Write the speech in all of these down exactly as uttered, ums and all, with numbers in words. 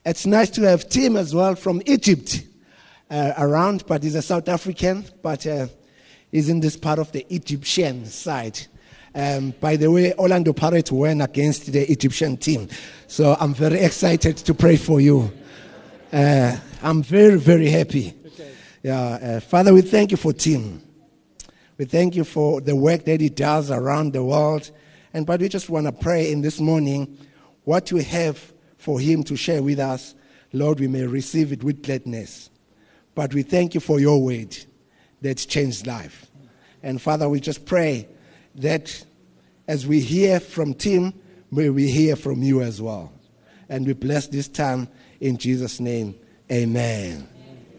It's nice to have Tim as well from Egypt uh, around, but he's a South African, but uh, he's in this part of the Egyptian side. Um, by the way, Orlando Pirates won against the Egyptian team, so I'm very excited to pray for you. Uh, I'm very, very happy. Okay. Yeah, uh, Father, we thank you for Tim. We thank you for the work that he does around the world. And but we just want to pray in this morning what you have for him to share with us. Lord, we may receive it with gladness. But we thank you for your word that changed life. And Father, we just pray that as we hear from Tim, may we hear from you as well. And we bless this time in Jesus' name. Amen.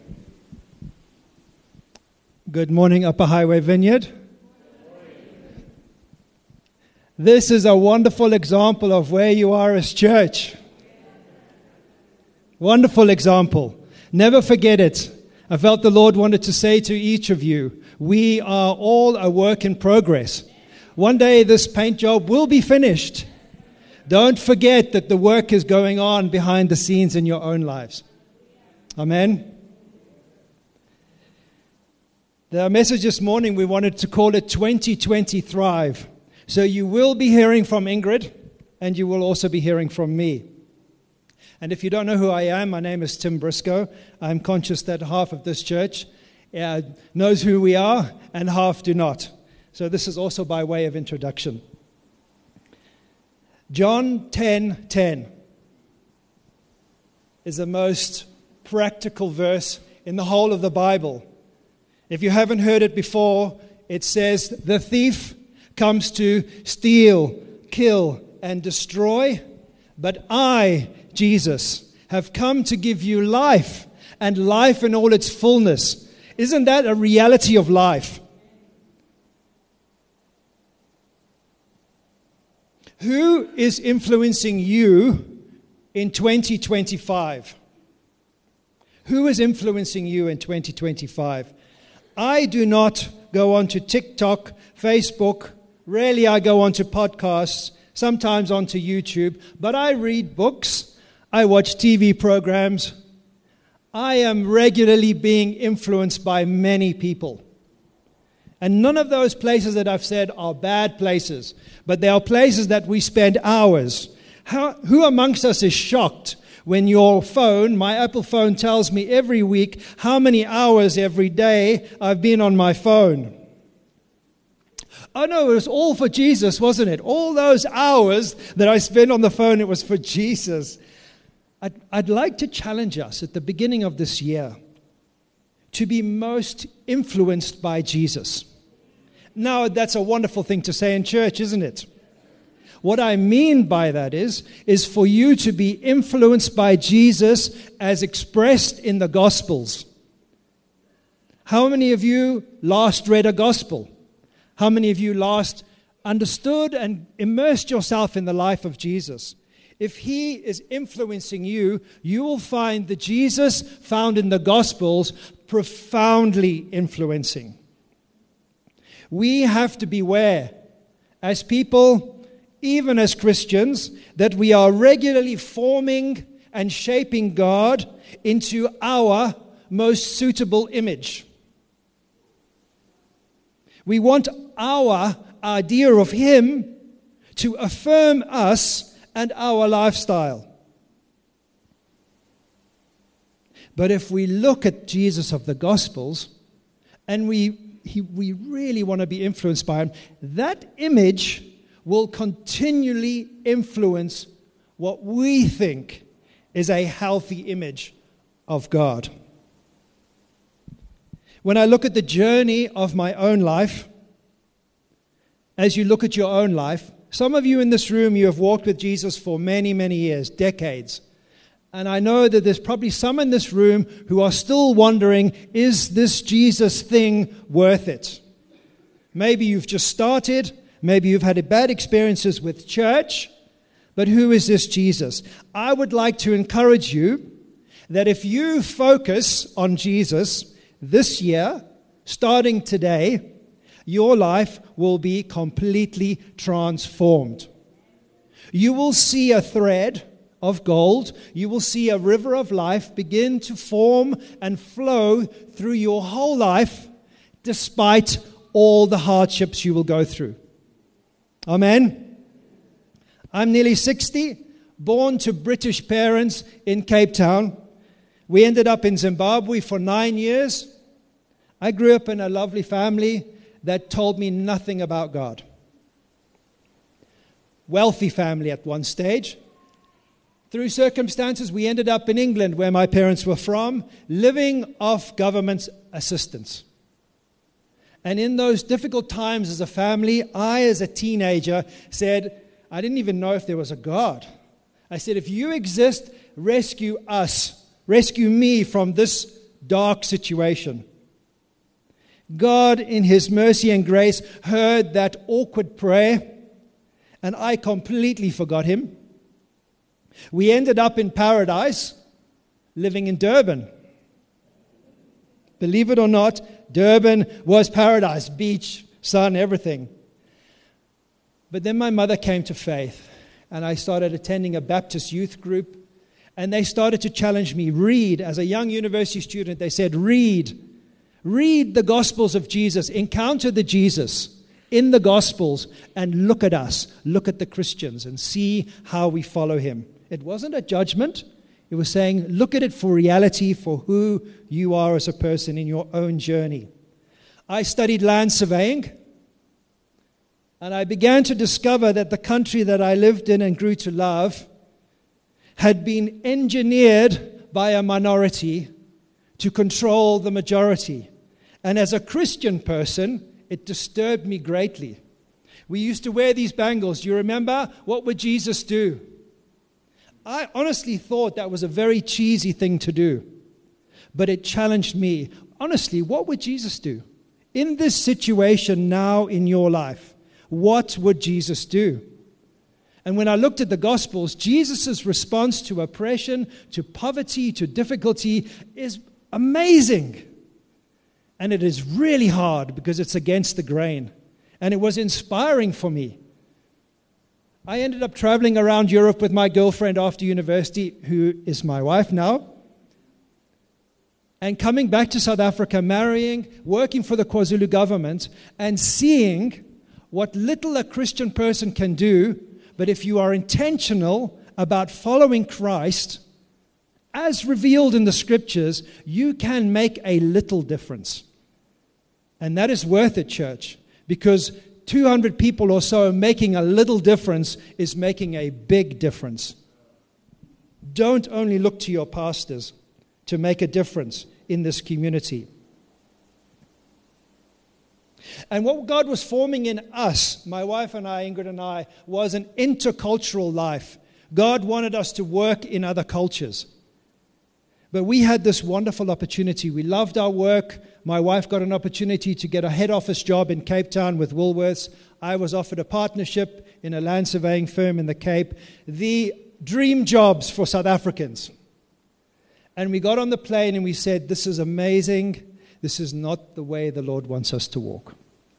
Good morning, Upper Highway Vineyard. This is a wonderful example of where you are as church. Wonderful example. Never forget it. I felt the Lord wanted to say to each of you, we are all a work in progress. One day this paint job will be finished. Don't forget that the work is going on behind the scenes in your own lives. Amen. The message this morning, we wanted to call it twenty twenty Thrive. So you will be hearing from Ingrid, and you will also be hearing from me. And if you don't know who I am, my name is Tim Briscoe. I'm conscious that half of this church uh, knows who we are, and half do not. So this is also by way of introduction. John ten ten is the most practical verse in the whole of the Bible. If you haven't heard it before, it says, the thief comes to steal, kill, and destroy, but I, Jesus, have come to give you life, and life in all its fullness. Isn't that a reality of life? Who is influencing you in twenty twenty-five? Who is influencing you in twenty twenty-five? I do not go onto TikTok, Facebook. Rarely I go onto podcasts, sometimes onto YouTube. But I read books. I watch T V programs. I am regularly being influenced by many people. And none of those places that I've said are bad places, but they are places that we spend hours. How, who amongst us is shocked when your phone, my Apple phone, tells me every week how many hours every day I've been on my phone? Oh no, it was all for Jesus, wasn't it? All those hours that I spent on the phone, it was for Jesus. I'd, I'd like to challenge us at the beginning of this year to be most influenced by Jesus. Now, that's a wonderful thing to say in church, isn't it? What I mean by that is, is for you to be influenced by Jesus as expressed in the Gospels. How many of you last read a Gospel? How many of you last understood and immersed yourself in the life of Jesus? If he is influencing you, you will find the Jesus found in the Gospels profoundly influencing. We have to beware as people, even as Christians, that we are regularly forming and shaping God into our most suitable image. We want our idea of him to affirm us and our lifestyle. But if we look at Jesus of the Gospels and we he, we really want to be influenced by him, that image will continually influence what we think is a healthy image of God. When I look at the journey of my own life, as you look at your own life, some of you in this room, you have walked with Jesus for many, many years, decades. And I know that there's probably some in this room who are still wondering, is this Jesus thing worth it? Maybe you've just started. Maybe you've had bad experiences with church. But who is this Jesus? I would like to encourage you that if you focus on Jesus this year, starting today, your life will be completely transformed. You will see a thread of gold, you will see a river of life begin to form and flow through your whole life, despite all the hardships you will go through. Amen. I'm nearly sixty, born to British parents in Cape Town. We ended up in Zimbabwe for nine years. I grew up in a lovely family that told me nothing about God. Wealthy family at one stage. Through circumstances, we ended up in England, where my parents were from, living off government assistance. And in those difficult times as a family, I, as a teenager, said, I didn't even know if there was a God. I said, if you exist, rescue us. Rescue me from this dark situation. God, in His mercy and grace, heard that awkward prayer, and I completely forgot Him. We ended up in paradise, living in Durban. Believe it or not, Durban was paradise, beach, sun, everything. But then my mother came to faith, and I started attending a Baptist youth group, and they started to challenge me. Read, as a young university student, they said, read. Read the Gospels of Jesus. Encounter the Jesus in the Gospels, and look at us. Look at the Christians and see how we follow Him. It wasn't a judgment. It was saying, look at it for reality, for who you are as a person in your own journey. I studied land surveying, and I began to discover that the country that I lived in and grew to love had been engineered by a minority to control the majority. And as a Christian person, it disturbed me greatly. We used to wear these bangles. Do you remember? What would Jesus do? I honestly thought that was a very cheesy thing to do. But it challenged me. Honestly, what would Jesus do? In this situation now in your life, what would Jesus do? And when I looked at the Gospels, Jesus' response to oppression, to poverty, to difficulty is amazing. And it is really hard because it's against the grain. And it was inspiring for me. I ended up traveling around Europe with my girlfriend after university, who is my wife now. And coming back to South Africa, marrying, working for the KwaZulu government, and seeing what little a Christian person can do, but if you are intentional about following Christ, as revealed in the Scriptures, you can make a little difference. And that is worth it, church, because two hundred people or so making a little difference is making a big difference. Don't only look to your pastors to make a difference in this community. And what God was forming in us, my wife and I, Ingrid and I, was an intercultural life. God wanted us to work in other cultures. But we had this wonderful opportunity. We loved our work. My wife got an opportunity to get a head office job in Cape Town with Woolworths. I was offered a partnership in a land surveying firm in the Cape. The dream jobs for South Africans. And we got on the plane and we said, this is amazing. This is not the way the Lord wants us to walk.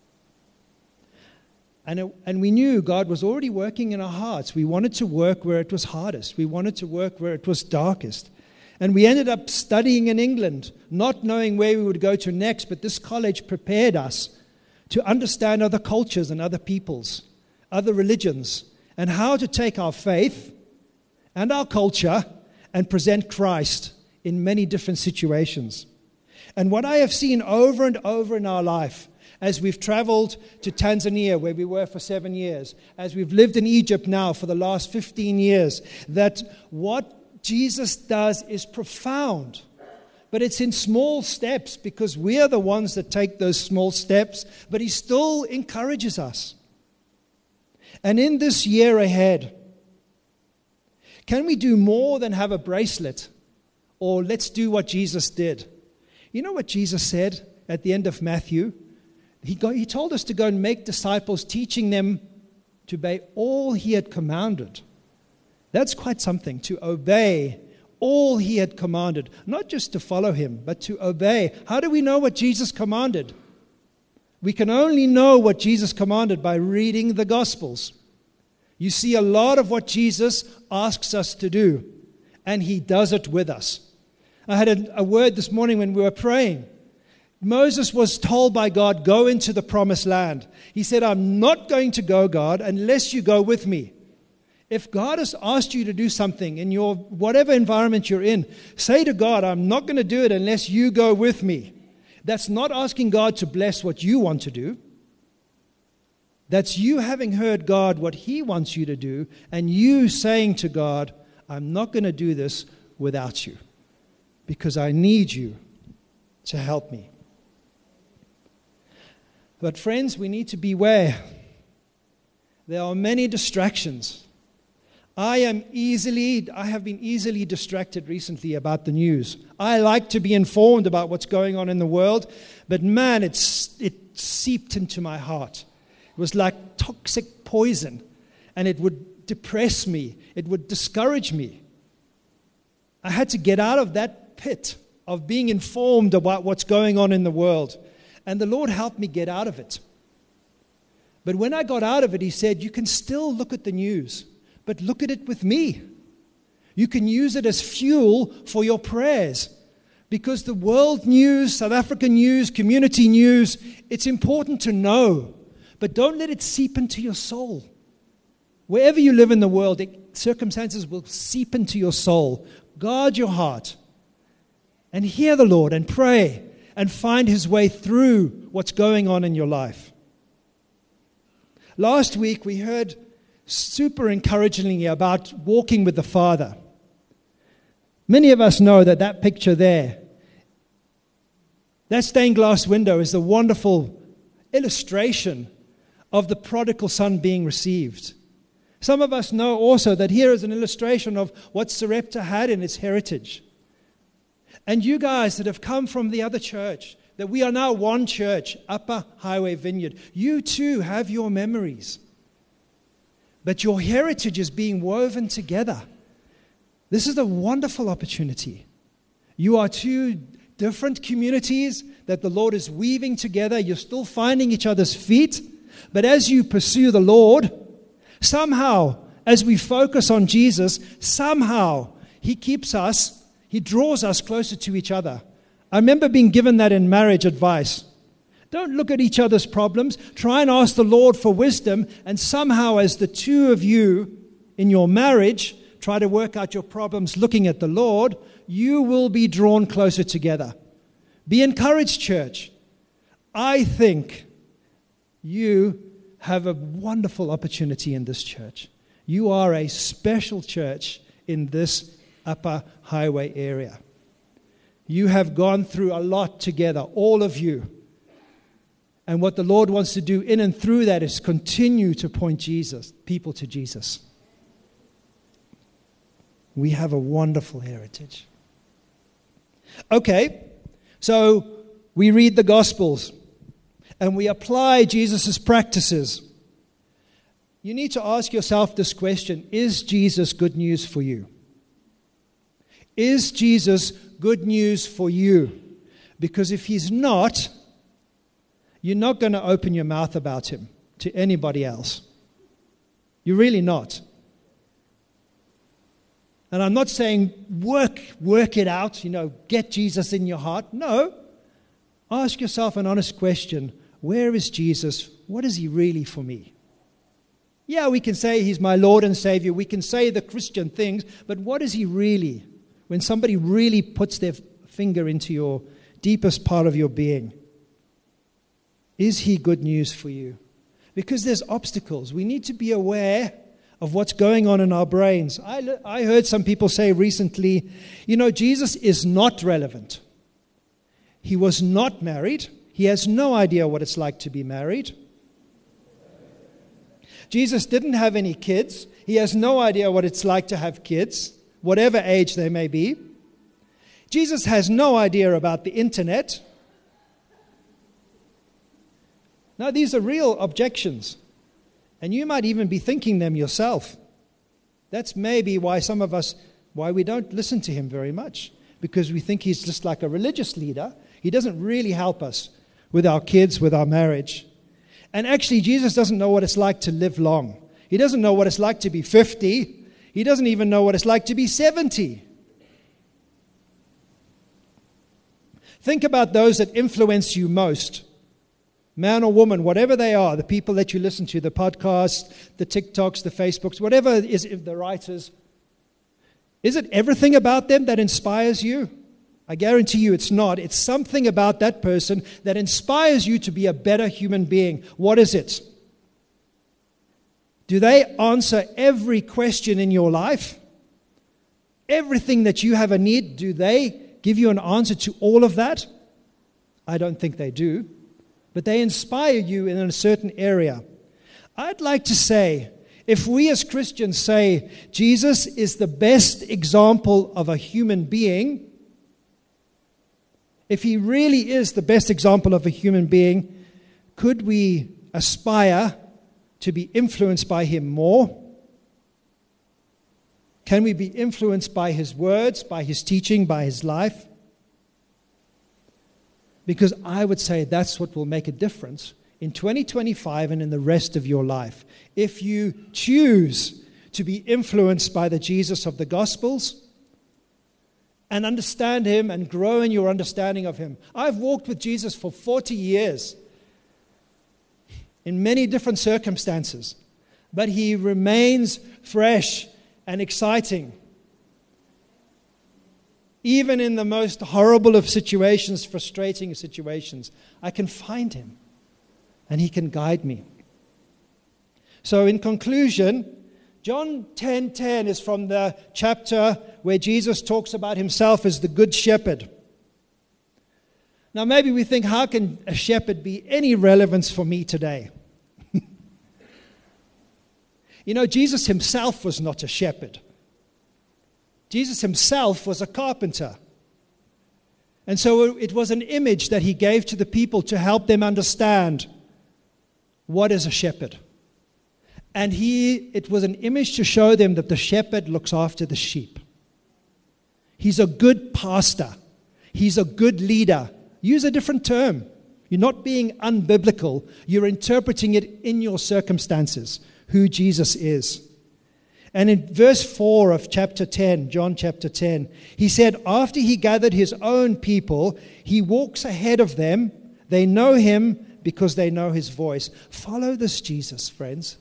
And, it, and we knew God was already working in our hearts. We wanted to work where it was hardest. We wanted to work where it was darkest. And we ended up studying in England, not knowing where we would go to next, but this college prepared us to understand other cultures and other peoples, other religions, and how to take our faith and our culture and present Christ in many different situations. And what I have seen over and over in our life, as we've traveled to Tanzania, where we were for seven years, as we've lived in Egypt now for the last fifteen years, that what Jesus does is profound. But it's in small steps because we are the ones that take those small steps, but He still encourages us. And in this year ahead, can we do more than have a bracelet? Or let's do what Jesus did. You know what Jesus said at the end of Matthew? He, go, he told us to go and make disciples, teaching them to obey all He had commanded. That's quite something, to obey all He had commanded. Not just to follow Him, but to obey. How do we know what Jesus commanded? We can only know what Jesus commanded by reading the Gospels. You see a lot of what Jesus asks us to do, and he does it with us. I had a, a word this morning when we were praying. Moses was told by God, go into the promised land. He said, I'm not going to go, God, unless you go with me. If God has asked you to do something in your whatever environment you're in, say to God, I'm not going to do it unless you go with me. That's not asking God to bless what you want to do. That's you having heard God what he wants you to do, and you saying to God, I'm not going to do this without you, because I need you to help me. But friends, we need to beware. There are many distractions. I am easily, I have been easily distracted recently about the news. I like to be informed about what's going on in the world, but man, it's, it seeped into my heart. It was like toxic poison, and it would depress me. It would discourage me. I had to get out of that pit of being informed about what's going on in the world, and the Lord helped me get out of it. But when I got out of it, he said, you can still look at the news, but look at it with me. You can use it as fuel for your prayers. Because the world news, South African news, community news, it's important to know. But don't let it seep into your soul. Wherever you live in the world, it, circumstances will seep into your soul. Guard your heart. And hear the Lord and pray and find his way through what's going on in your life. Last week we heard super encouragingly about walking with the Father. Many of us know that that picture there, that stained glass window, is the wonderful illustration of the prodigal son being received. Some of us know also that here is an illustration of what Sarepta had in its heritage. And you guys that have come from the other church, that we are now one church, Upper Highway Vineyard, you too have your memories. But your heritage is being woven together. This is a wonderful opportunity. You are two different communities that the Lord is weaving together. You're still finding each other's feet. But as you pursue the Lord, somehow, as we focus on Jesus, somehow he keeps us, he draws us closer to each other. I remember being given that in marriage advice. Don't look at each other's problems. Try and ask the Lord for wisdom. And somehow, as the two of you in your marriage try to work out your problems looking at the Lord, you will be drawn closer together. Be encouraged, church. I think you have a wonderful opportunity in this church. You are a special church in this Upper Highway area. You have gone through a lot together, all of you. And what the Lord wants to do in and through that is continue to point Jesus, people to Jesus. We have a wonderful heritage. Okay, so we read the Gospels and we apply Jesus' practices. You need to ask yourself this question: is Jesus good news for you? Is Jesus good news for you? Because if he's not, you're not going to open your mouth about him to anybody else. You're really not. And I'm not saying work, work it out, you know, get Jesus in your heart. No. Ask yourself an honest question. Where is Jesus? What is he really for me? Yeah, we can say he's my Lord and Savior. We can say the Christian things, but what is he really? When somebody really puts their finger into your deepest part of your being, is he good news for you? Because there's obstacles. We need to be aware of what's going on in our brains. I, I heard some people say recently, you know, Jesus is not relevant. He was not married. He has no idea what it's like to be married. Jesus didn't have any kids. He has no idea what it's like to have kids, whatever age they may be. Jesus has no idea about the internet. Now, these are real objections, and you might even be thinking them yourself. That's maybe why some of us, why we don't listen to him very much, because we think he's just like a religious leader. He doesn't really help us with our kids, with our marriage. And actually, Jesus doesn't know what it's like to live long. He doesn't know what it's like to be fifty. He doesn't even know what it's like to be seventy. Think about those that influence you most. Man or woman, whatever they are, the people that you listen to, the podcasts, the TikToks, the Facebooks, whatever it is, the writers. Is it everything about them that inspires you? I guarantee you it's not. It's something about that person that inspires you to be a better human being. What is it? Do they answer every question in your life? Everything that you have a need, do they give you an answer to all of that? I don't think they do. But they inspire you in a certain area. I'd like to say, if we as Christians say Jesus is the best example of a human being, if he really is the best example of a human being, could we aspire to be influenced by him more? Can we be influenced by his words, by his teaching, by his life? Because I would say that's what will make a difference in twenty twenty-five and in the rest of your life. If you choose to be influenced by the Jesus of the Gospels and understand him and grow in your understanding of him. I've walked with Jesus for forty years in many different circumstances, but he remains fresh and exciting. Even in the most horrible of situations, frustrating situations, I can find him and he can guide me. So in conclusion, John ten ten is from the chapter where Jesus talks about himself as the good shepherd. Now maybe we think, how can a shepherd be any relevance for me today? You know, Jesus himself was not a shepherd. Jesus himself was a carpenter. And so it was an image that he gave to the people to help them understand what is a shepherd. And he, it was an image to show them that the shepherd looks after the sheep. He's a good pastor. He's a good leader. Use a different term. You're not being unbiblical. You're interpreting it in your circumstances, who Jesus is. And in verse four of chapter ten, John chapter ten, he said, after he gathered his own people, he walks ahead of them. They know him because they know his voice. Follow this Jesus, friends.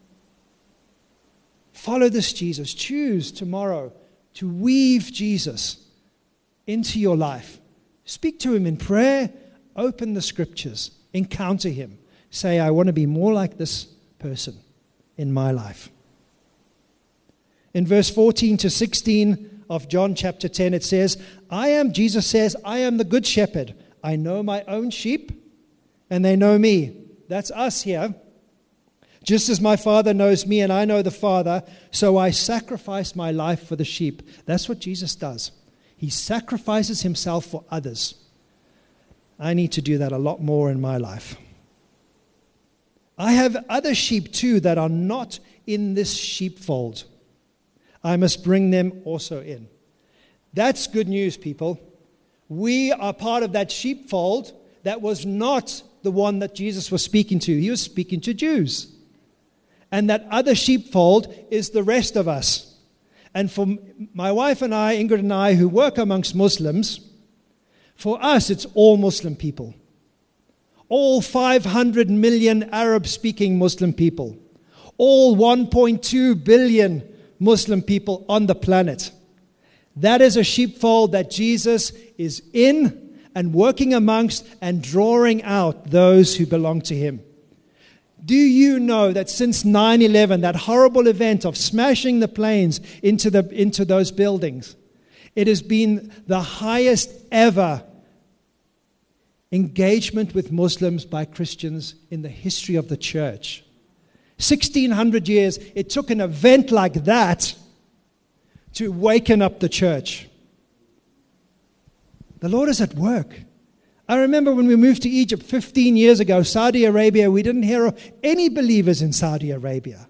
Follow this Jesus. Choose tomorrow to weave Jesus into your life. Speak to him in prayer. Open the scriptures. Encounter him. Say, I want to be more like this person in my life. In verse fourteen to sixteen of John chapter ten, it says, I am, Jesus says, I am the good shepherd. I know my own sheep, and they know me. That's us here. Just as my Father knows me, and I know the Father, so I sacrifice my life for the sheep. That's what Jesus does. He sacrifices himself for others. I need to do that a lot more in my life. I have other sheep too that are not in this sheepfold. I must bring them also in. That's good news, people. We are part of that sheepfold that was not the one that Jesus was speaking to. He was speaking to Jews. And that other sheepfold is the rest of us. And for my wife and I, Ingrid and I, who work amongst Muslims, for us it's all Muslim people. All five hundred million Arab-speaking Muslim people. All one point two billion Muslim people on the planet. That is a sheepfold that Jesus is in and working amongst and drawing out those who belong to him. Do you know that since nine eleven, that horrible event of smashing the planes into, the, into those buildings, it has been the highest ever engagement with Muslims by Christians in the history of the church. sixteen hundred years, it took an event like that to waken up the church. The Lord is at work. I remember when we moved to Egypt fifteen years ago, Saudi Arabia, we didn't hear of any believers in Saudi Arabia.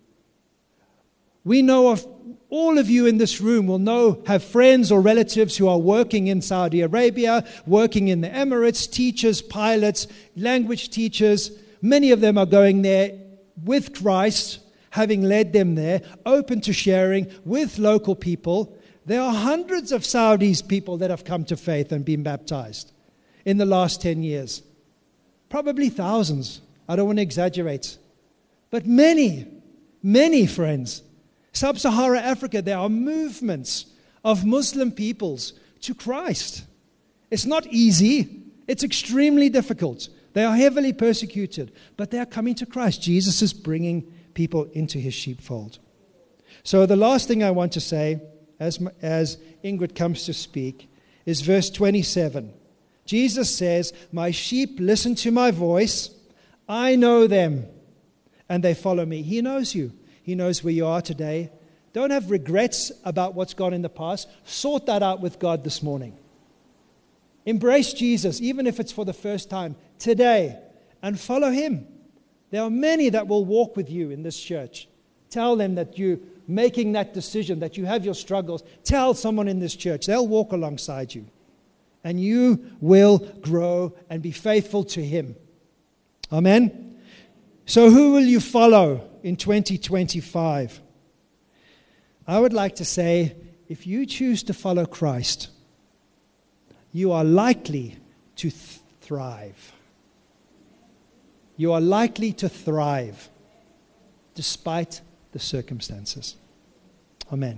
We know of, all of you in this room will know, have friends or relatives who are working in Saudi Arabia, working in the Emirates, teachers, pilots, language teachers. Many of them are going there with Christ, having led them there, open to sharing with local people. There are hundreds of Saudis people that have come to faith and been baptized in the last ten years. Probably thousands. I don't want to exaggerate. But many, many friends. Sub-Saharan Africa, there are movements of Muslim peoples to Christ. It's not easy. It's extremely difficult. They are heavily persecuted, but they are coming to Christ. Jesus is bringing people into his sheepfold. So the last thing I want to say, as, as Ingrid comes to speak, is verse twenty-seven. Jesus says, "My sheep listen to my voice. I know them, and they follow me." He knows you. He knows where you are today. Don't have regrets about what's gone in the past. Sort that out with God this morning. Embrace Jesus, even if it's for the first time, today, and follow him. There are many that will walk with you in this church. Tell them that you're making that decision, that you have your struggles. Tell someone in this church. They'll walk alongside you. And you will grow and be faithful to him. Amen? So who will you follow in twenty twenty-five? I would like to say, if you choose to follow Christ, you are likely to th- thrive. You are likely to thrive despite the circumstances. Amen.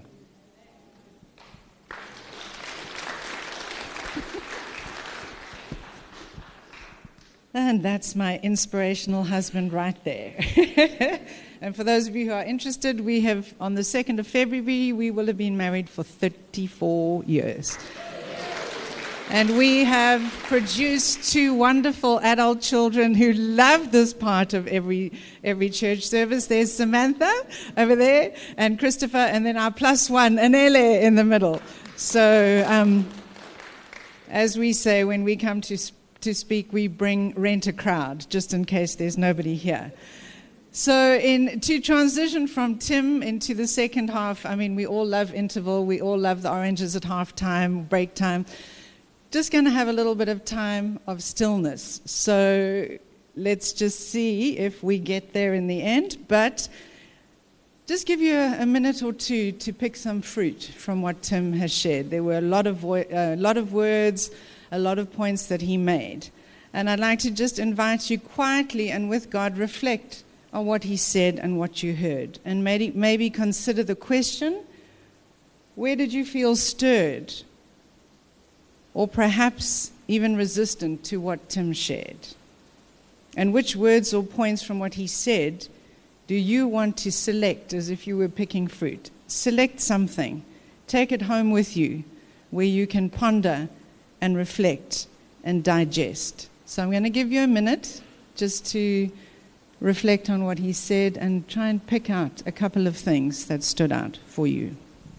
And that's my inspirational husband right there. And for those of you who are interested, we have, on the second of February, we will have been married for thirty-four years. And we have produced two wonderful adult children who love this part of every every church service. There's Samantha over there, and Christopher, and then our plus one, Anele, in the middle. So, um, as we say, when we come to to speak, we bring rent a crowd, just in case there's nobody here. So in to transition from Tim into the second half, I mean, we all love interval. We all love the oranges at half time, break time. Just going to have a little bit of time of stillness. So let's just see if we get there in the end. But just give you a, a minute or two to pick some fruit from what Tim has shared. There were a lot of wo- a lot of words, a lot of points that he made. And I'd like to just invite you quietly and with God, reflect on what he said and what you heard. And maybe, maybe consider the question, where did you feel stirred? Or perhaps even resistant to what Tim shared? And which words or points from what he said do you want to select as if you were picking fruit? Select something. Take it home with you where you can ponder and reflect and digest. So I'm going to give you a minute just to reflect on what he said and try and pick out a couple of things that stood out for you.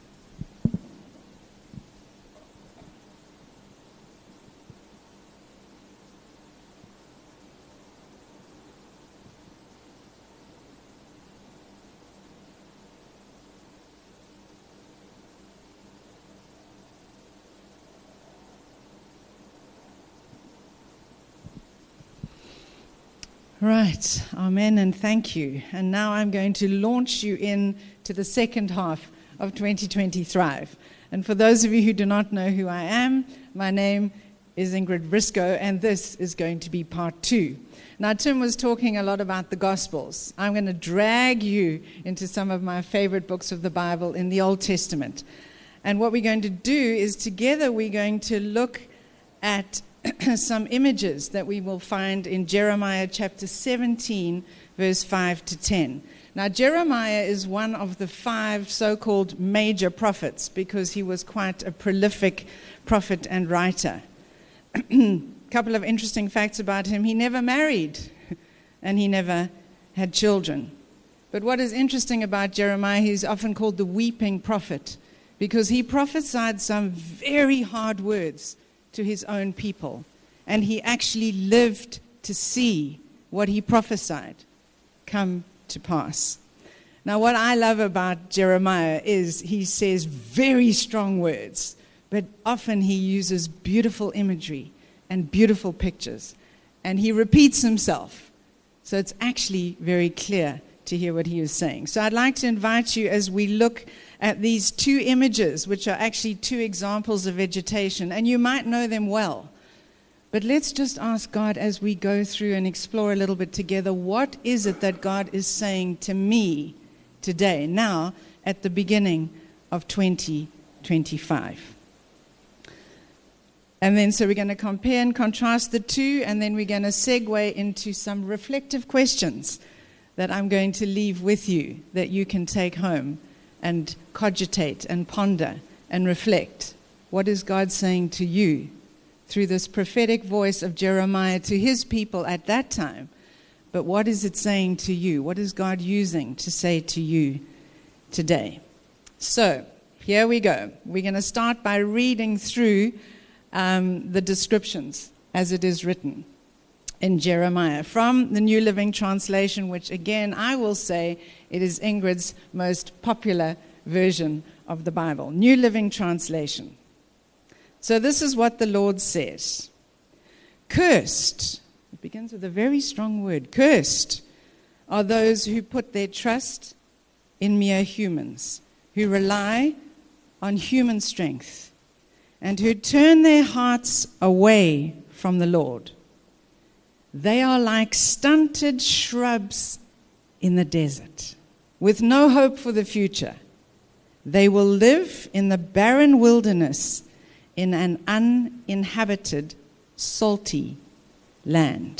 Right, amen, and thank you. And now I'm going to launch you in to the second half of twenty twenty-five. And for those of you who do not know who I am, my name is Ingrid Briscoe, and this is going to be part two. Now, Tim was talking a lot about the Gospels. I'm going to drag you into some of my favorite books of the Bible in the Old Testament. And what we're going to do is together we're going to look at some images that we will find in Jeremiah chapter seventeen, verse five to ten. Now, Jeremiah is one of the five so-called major prophets because he was quite a prolific prophet and writer. A couple of interesting facts about him. He never married and he never had children. But what is interesting about Jeremiah, he's often called the weeping prophet because he prophesied some very hard words to his own people. And he actually lived to see what he prophesied come to pass. Now, what I love about Jeremiah is he says very strong words, but often he uses beautiful imagery and beautiful pictures. And he repeats himself. So it's actually very clear to hear what he was saying. So I'd like to invite you as we look at these two images, which are actually two examples of vegetation, and you might know them well. But let's just ask God as we go through and explore a little bit together, what is it that God is saying to me today, now at the beginning of twenty twenty-five? And then so we're going to compare and contrast the two, and then we're going to segue into some reflective questions that I'm going to leave with you that you can take home and cogitate and ponder and reflect. What is God saying to you through this prophetic voice of Jeremiah to his people at that time? But what is it saying to you? What is God using to say to you today? So here we go. We're going to start by reading through um, the descriptions as it is written in Jeremiah from the New Living Translation, which again I will say it is Ingrid's most popular version of the Bible. New Living Translation. So this is what the Lord says. Cursed, it begins with a very strong word, cursed are those who put their trust in mere humans, who rely on human strength, and who turn their hearts away from the Lord. They are like stunted shrubs in the desert, with no hope for the future. They will live in the barren wilderness in an uninhabited, salty land.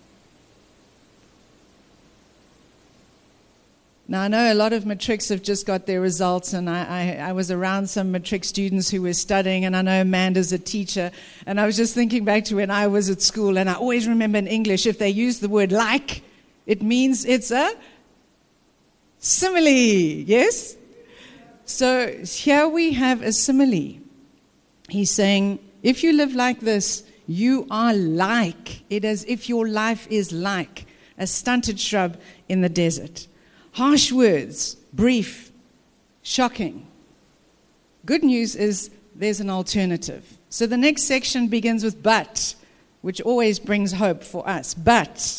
Now, I know a lot of matrics have just got their results, and I, I, I was around some matric students who were studying, and I know Amanda's a teacher, and I was just thinking back to when I was at school, and I always remember in English, if they use the word like, it means it's a simile, yes? So here we have a simile. He's saying, if you live like this, you are like, it as if your life is like a stunted shrub in the desert. Harsh words, brief, shocking. Good news is there's an alternative. So the next section begins with but, which always brings hope for us. But,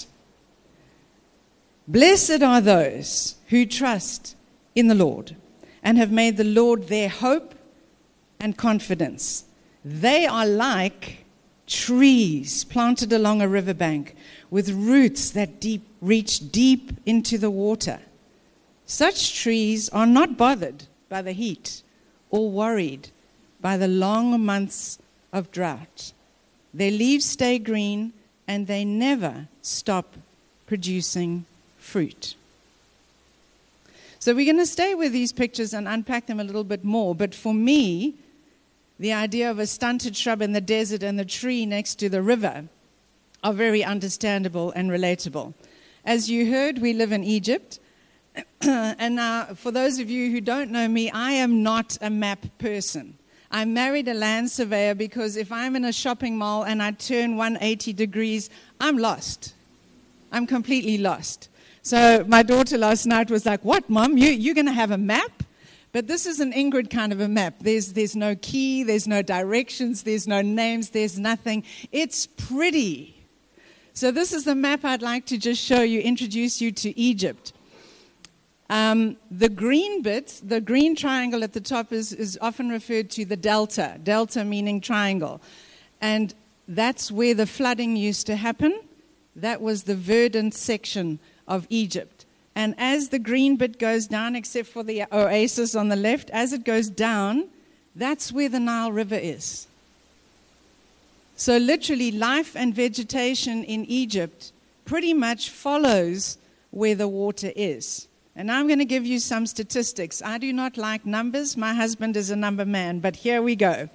blessed are those who trust in the Lord and have made the Lord their hope and confidence. They are like trees planted along a riverbank with roots that deep reach deep into the water. Such trees are not bothered by the heat or worried by the long months of drought. Their leaves stay green and they never stop producing fruit. So we're going to stay with these pictures and unpack them a little bit more. But for me, the idea of a stunted shrub in the desert and the tree next to the river are very understandable and relatable. As you heard, we live in Egypt. And now, for those of you who don't know me, I am not a map person. I married a land surveyor because if I'm in a shopping mall and I turn one hundred eighty degrees, I'm lost. I'm completely lost. So my daughter last night was like, what, Mom, you, you're going to have a map? But this is an Ingrid kind of a map. There's, there's no key, there's no directions, there's no names, there's nothing. It's pretty. So this is the map I'd like to just show you, introduce you to Egypt. Um, the green bit, the green triangle at the top is, is often referred to the delta, delta meaning triangle. And that's where the flooding used to happen. That was the verdant section of Egypt. And as the green bit goes down, except for the oasis on the left, as it goes down, that's where the Nile River is. So literally life and vegetation in Egypt pretty much follows where the water is. And now I'm going to give you some statistics. I do not like numbers. My husband is a number man, but here we go.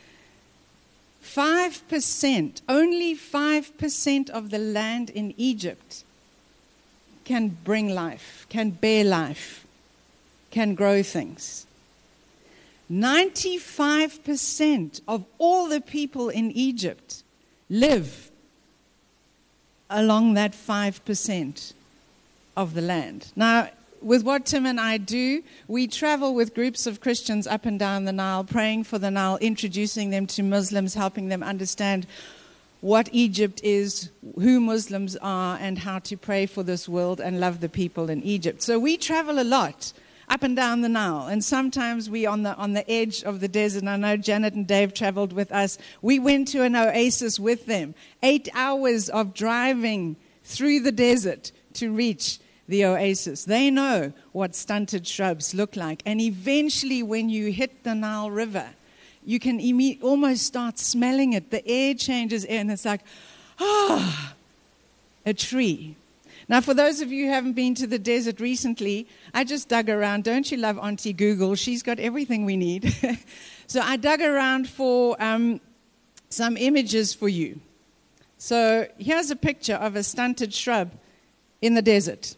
five percent, only five percent of the land in Egypt can bring life, can bear life, can grow things. ninety-five percent of all the people in Egypt live along that five percent of the land. Now, with what Tim and I do, we travel with groups of Christians up and down the Nile, praying for the Nile, introducing them to Muslims, helping them understand what Egypt is, who Muslims are, and how to pray for this world and love the people in Egypt. So we travel a lot up and down the Nile, and sometimes we on the on the edge of the desert. And I know Janet and Dave traveled with us. We went to an oasis with them. Eight hours of driving through the desert to reach the oasis. They know what stunted shrubs look like. And eventually when you hit the Nile River, you can imme- almost start smelling it. The air changes air, and it's like, ah, a tree. Now, for those of you who haven't been to the desert recently, I just dug around. Don't you love Auntie Google? She's got everything we need. So I dug around for um, some images for you. So here's a picture of a stunted shrub in the desert.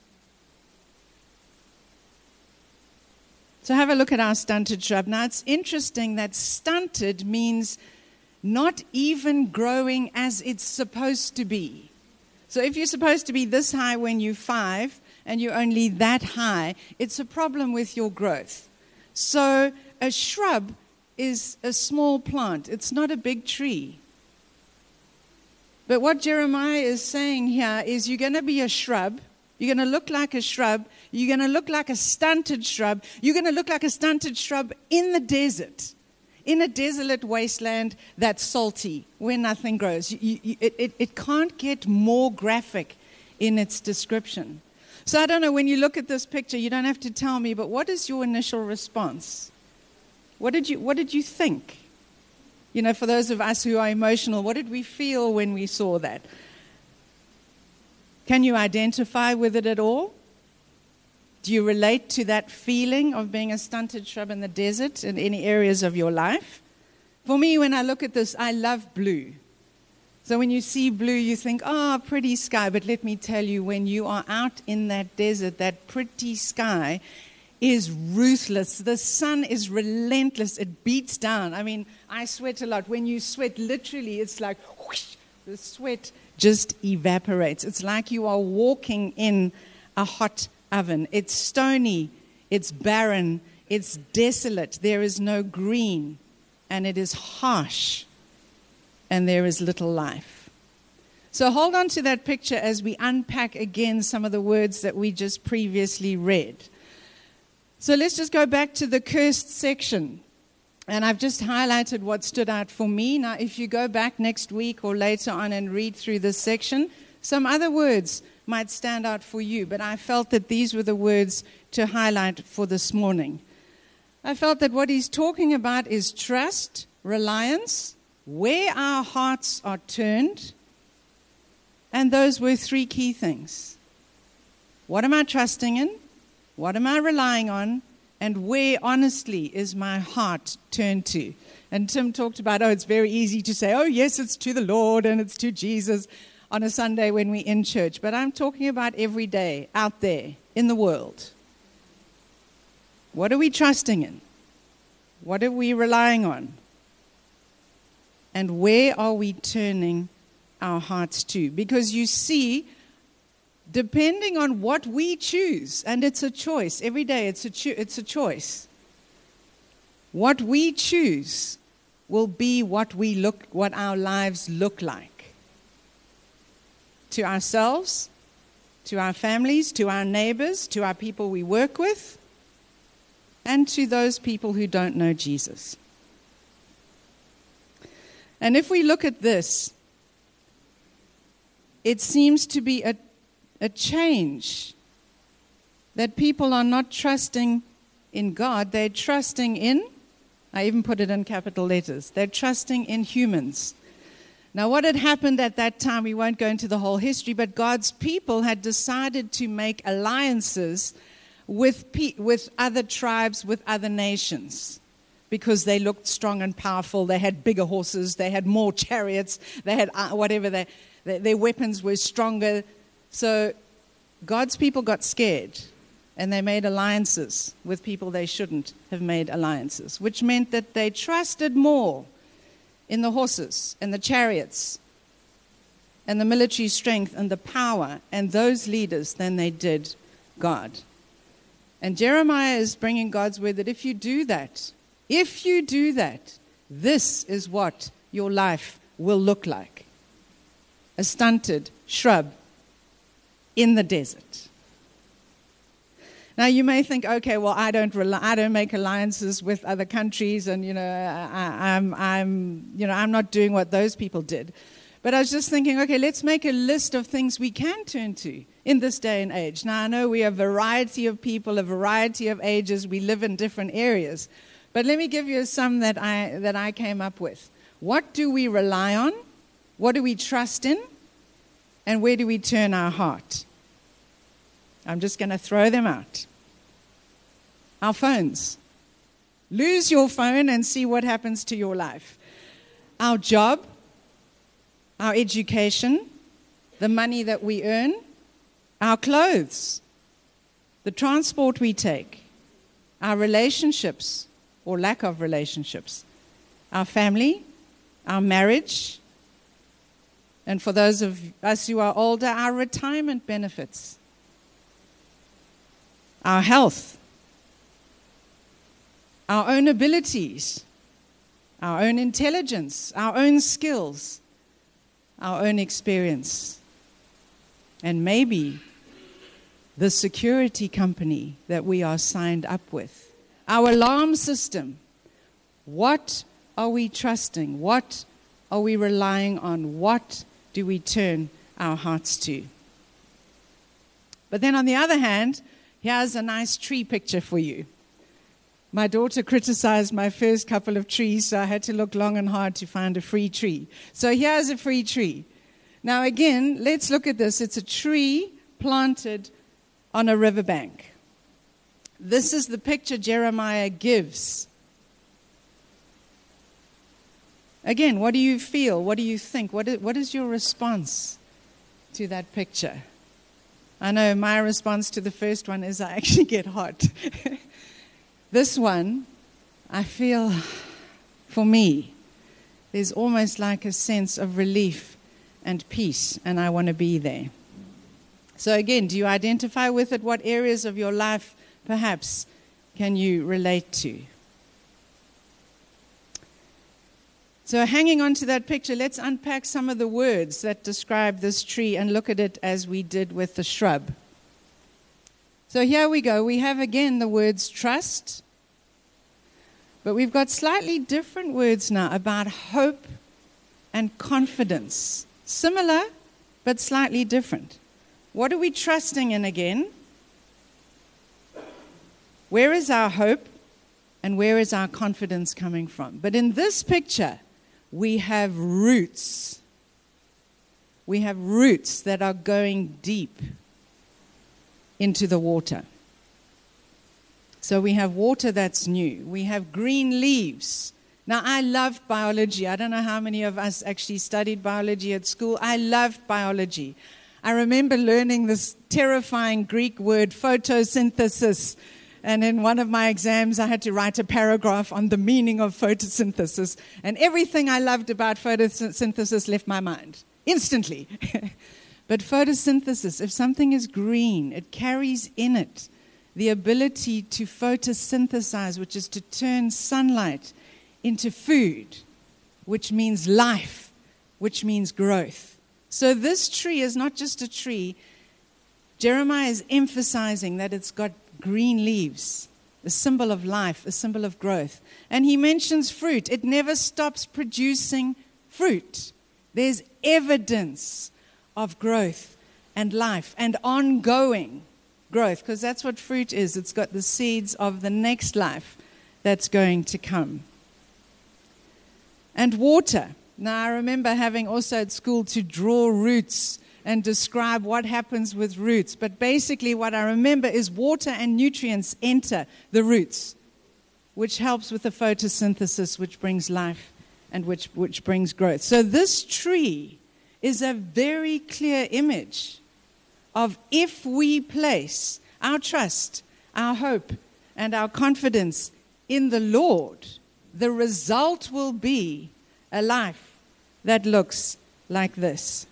So have a look at our stunted shrub. Now, it's interesting that stunted means not even growing as it's supposed to be. So if you're supposed to be this high when you're five and you're only that high, it's a problem with your growth. So a shrub is a small plant. It's not a big tree. But what Jeremiah is saying here is you're going to be a shrub. You're going to look like a shrub. You're going to look like a stunted shrub. You're going to look like a stunted shrub in the desert, in a desolate wasteland that's salty, where nothing grows. You, you, it, it, it can't get more graphic in its description. So I don't know, when you look at this picture, you don't have to tell me, but what is your initial response? What did you, what did you think? You know, for those of us who are emotional, what did we feel when we saw that? Can you identify with it at all? Do you relate to that feeling of being a stunted shrub in the desert in any areas of your life? For me, when I look at this, I love blue. So when you see blue, you think, oh, pretty sky. But let me tell you, when you are out in that desert, that pretty sky is ruthless. The sun is relentless. It beats down. I mean, I sweat a lot. When you sweat, literally, it's like whoosh, the sweat just evaporates. It's like you are walking in a hot oven. It's stony, it's barren, it's desolate. There is no green, and it is harsh, and there is little life. So hold on to that picture as we unpack again some of the words that we just previously read. So let's just go back to the cursed section. And I've just highlighted what stood out for me. Now, if you go back next week or later on and read through this section, some other words might stand out for you, but I felt that these were the words to highlight for this morning. I felt that what he's talking about is trust, reliance, where our hearts are turned, and those were three key things. What am I trusting in? What am I relying on? And where, honestly, is my heart turned to? And Tim talked about, oh, it's very easy to say, oh, yes, it's to the Lord and it's to Jesus on a Sunday when we're in church. But I'm talking about every day out there in the world. What are we trusting in? What are we relying on? And where are we turning our hearts to? Because you see, depending on what we choose, and it's a choice, every day it's a, cho- it's a choice. What we choose will be what we look, what our lives look like. To ourselves, to our families, to our neighbors, to our people we work with, and to those people who don't know Jesus. And if we look at this, it seems to be a A change, that people are not trusting in God, they're trusting in, I even put it in capital letters, they're trusting in humans. Now, what had happened at that time, we won't go into the whole history, but God's people had decided to make alliances with, pe- with other tribes, with other nations, because they looked strong and powerful, they had bigger horses, they had more chariots, they had uh, whatever, they, they, their weapons were stronger. So God's people got scared, and they made alliances with people they shouldn't have made alliances, which meant that they trusted more in the horses and the chariots and the military strength and the power and those leaders than they did God. And Jeremiah is bringing God's word that if you do that, if you do that, this is what your life will look like. a stunted shrub in the desert. Now you may think, okay, well, I don't rely, I don't make alliances with other countries, and you know, I, I'm, I'm, you know, I'm not doing what those people did. But I was just thinking, okay, let's make a list of things we can turn to in this day and age. Now I know we have a variety of people, a variety of ages. We live in different areas, but let me give you some that I that I came up with. What do we rely on? What do we trust in? And where do we turn our heart? I'm just going to throw them out. Our phones. Lose your phone and see what happens to your life. Our job, our education, the money that we earn, our clothes, the transport we take, our relationships or lack of relationships, our family, our marriage, and for those of us who are older, our retirement benefits, our health, our own abilities, our own intelligence, our own skills, our own experience, and maybe the security company that we are signed up with, our alarm system. What are we trusting? What are we relying on? What do we turn our hearts to? But then on the other hand, here's a nice tree picture for you. My daughter criticized my first couple of trees, so I had to look long and hard to find a free tree. So here's a free tree. Now again, let's look at this. It's a tree planted on a riverbank. This is the picture Jeremiah gives. Again, what do you feel? What do you think? What is, what is your response to that picture? I know my response to the first one is I actually get hot. This one, I feel, for me, there's almost like a sense of relief and peace, and I want to be there. So again, do you identify with it? What areas of your life, perhaps, can you relate to? So hanging on to that picture, let's unpack some of the words that describe this tree and look at it as we did with the shrub. So here we go. We have again the words trust, but we've got slightly different words now about hope and confidence. Similar, but slightly different. What are we trusting in again? Where is our hope and where is our confidence coming from? But in this picture, we have roots. We have roots that are going deep into the water. So we have water that's new. We have green leaves. Now, I loved biology. I don't know how many of us actually studied biology at school. I loved biology. I remember learning this terrifying Greek word, photosynthesis. And in one of my exams, I had to write a paragraph on the meaning of photosynthesis. And everything I loved about photosynthesis left my mind instantly. But photosynthesis, if something is green, it carries in it the ability to photosynthesize, which is to turn sunlight into food, which means life, which means growth. So this tree is not just a tree. Jeremiah is emphasizing that it's got green leaves, a symbol of life, a symbol of growth. And he mentions fruit. It never stops producing fruit. There's evidence of growth and life and ongoing growth, because that's what fruit is. It's got the seeds of the next life that's going to come. And water. Now, I remember having also at school to draw roots and describe what happens with roots. But basically what I remember is water and nutrients enter the roots, which helps with the photosynthesis, which brings life and which, which brings growth. So this tree is a very clear image of if we place our trust, our hope, and our confidence in the Lord, the result will be a life that looks like this.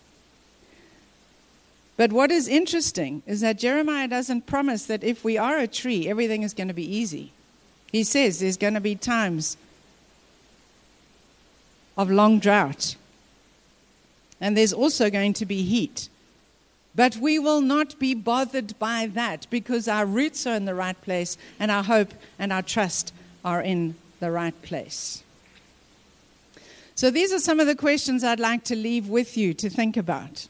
But what is interesting is that Jeremiah doesn't promise that if we are a tree, everything is going to be easy. He says there's going to be times of long drought. And there's also going to be heat. But we will not be bothered by that because our roots are in the right place and our hope and our trust are in the right place. So these are some of the questions I'd like to leave with you to think about.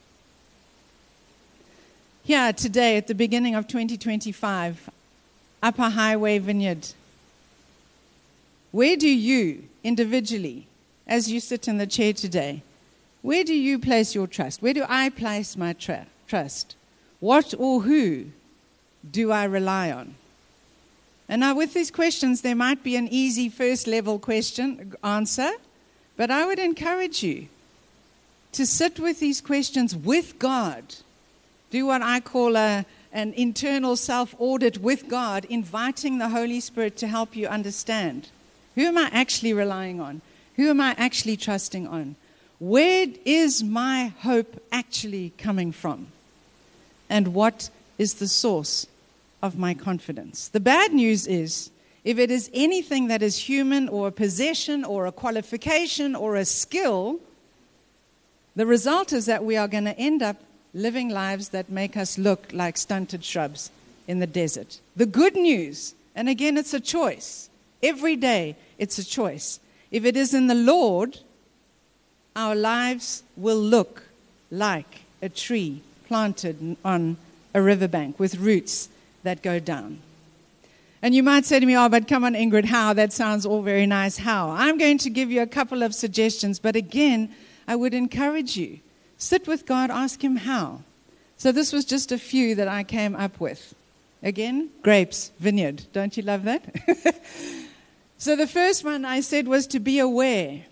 Here today at the beginning of twenty twenty-five, Upper Highway Vineyard, where do you individually, as you sit in the chair today, where do you place your trust? Where do I place my tra- trust? What or who do I rely on? And now with these questions, there might be an easy first level question answer, but I would encourage you to sit with these questions with God. Do what I call a, an internal self-audit with God, inviting the Holy Spirit to help you understand. Who am I actually relying on? Who am I actually trusting on? Where is my hope actually coming from? And what is the source of my confidence? The bad news is, if it is anything that is human or a possession or a qualification or a skill, the result is that we are going to end up living lives that make us look like stunted shrubs in the desert. The good news, and again, it's a choice. Every day, it's a choice. If it is in the Lord, our lives will look like a tree planted on a riverbank with roots that go down. And you might say to me, oh, but come on, Ingrid, how? That sounds all very nice. How? I'm going to give you a couple of suggestions, but again, I would encourage you. Sit with God, ask Him how. So this was just a few that I came up with. Again, grapes, vineyard. Don't you love that? So the first one I said was to be aware.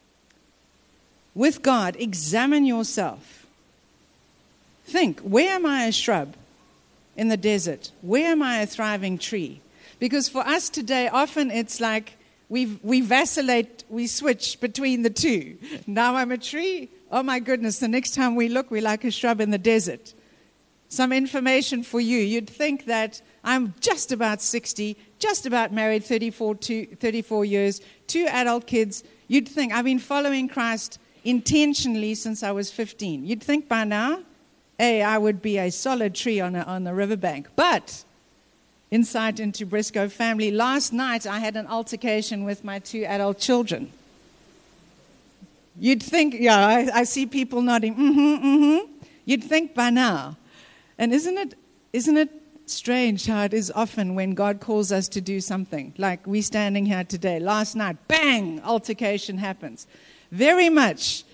With God, examine yourself. Think, where am I a shrub in the desert? Where am I a thriving tree? Because for us today, often it's like we we vacillate, we switch between the two. Now I'm a tree. Oh my goodness, the next time we look, we're like a shrub in the desert. Some information for you. You'd think that I'm just about sixty, just about married, thirty-four, two, thirty-four years, two adult kids. You'd think I've been following Christ intentionally since I was fifteen. You'd think by now, hey, I would be a solid tree on, a, on the riverbank. But insight into Briscoe family. Last night, I had an altercation with my two adult children. You'd think, yeah, I, I see people nodding, mm-hmm, mm-hmm. You'd think by now. And isn't it, isn't it strange how it is often when God calls us to do something? Like we standing here today. Last night, bang, altercation happens. Very much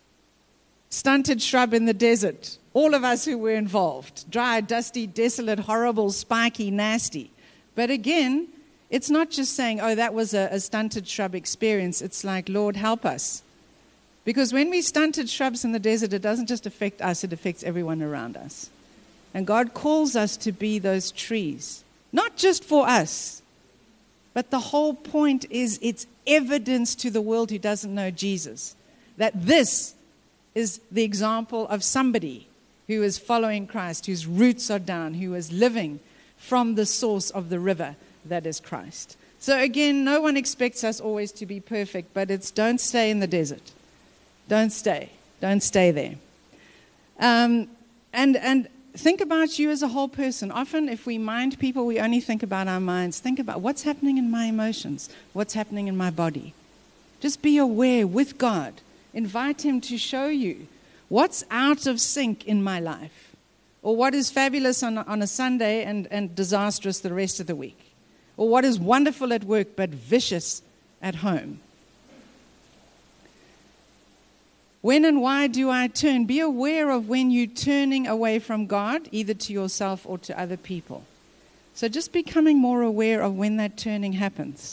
stunted shrub in the desert. All of us who were involved. Dry, dusty, desolate, horrible, spiky, nasty. But again, it's not just saying, oh, that was a, a stunted shrub experience. It's like, Lord, help us. Because when we stunted shrubs in the desert, it doesn't just affect us, it affects everyone around us. And God calls us to be those trees. Not just for us. But the whole point is it's evidence to the world who doesn't know Jesus. That this is the example of somebody who is following Christ, whose roots are down, who is living from the source of the river that is Christ. So again, no one expects us always to be perfect, but it's don't stay in the desert. Don't stay. Don't stay there. Um, and and think about you as a whole person. Often if we mind people, we only think about our minds. Think about what's happening in my emotions, what's happening in my body. Just be aware with God. Invite Him to show you what's out of sync in my life, or what is fabulous on, on a Sunday and, and disastrous the rest of the week, or what is wonderful at work but vicious at home. When and why do I turn? Be aware of when you're turning away from God, either to yourself or to other people. So just becoming more aware of when that turning happens.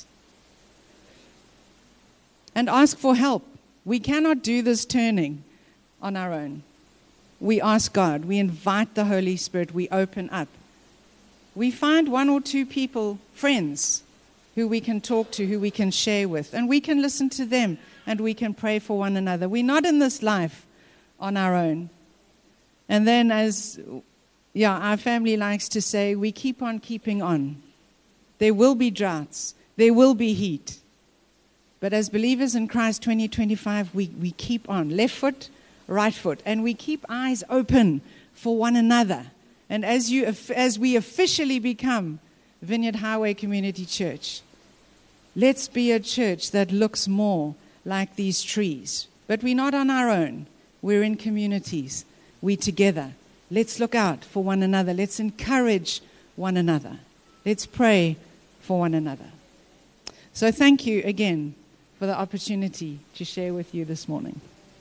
And ask for help. We cannot do this turning on our own. We ask God. We invite the Holy Spirit. We open up. We find one or two people, friends, who we can talk to, who we can share with. And we can listen to them. And we can pray for one another. We're not in this life on our own. And then as, yeah, our family likes to say, we keep on keeping on. There will be droughts. There will be heat. But as believers in Christ twenty twenty-five, we, we keep on. Left foot right foot, and we keep eyes open for one another. And as you, as we officially become Vineyard Highway Community Church, let's be a church that looks more like these trees. But we're not on our own. We're in communities. We're together. Let's look out for one another. Let's encourage one another. Let's pray for one another. So thank you again for the opportunity to share with you this morning.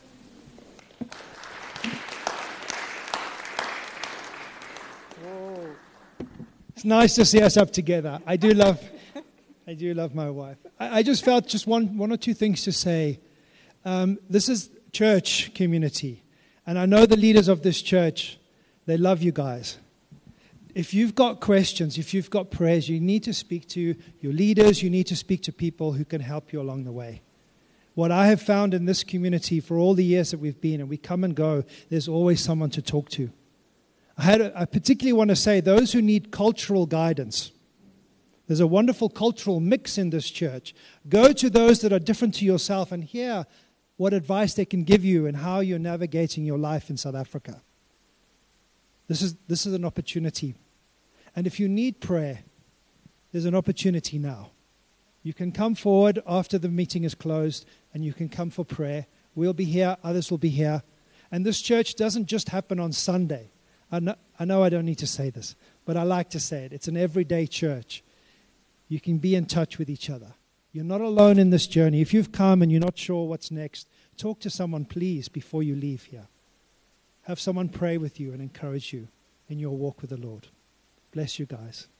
It's nice to see us up together. I do love, I do love my wife. I, I just felt just one, one or two things to say. Um, this is church community, and I know the leaders of this church. They love you guys. If you've got questions, if you've got prayers, you need to speak to your leaders. You need to speak to people who can help you along the way. What I have found in this community for all the years that we've been, and we come and go, there's always someone to talk to. I, had a, I particularly want to say those who need cultural guidance. There's a wonderful cultural mix in this church. Go to those that are different to yourself and hear what advice they can give you and how you're navigating your life in South Africa. This is, this is an opportunity. And if you need prayer, there's an opportunity now. You can come forward after the meeting is closed and you can come for prayer. We'll be here, others will be here. And this church doesn't just happen on Sunday. I know, I know I don't need to say this, but I like to say it. It's an everyday church. You can be in touch with each other. You're not alone in this journey. If you've come and you're not sure what's next, talk to someone, please, before you leave here. Have someone pray with you and encourage you in your walk with the Lord. Bless you guys.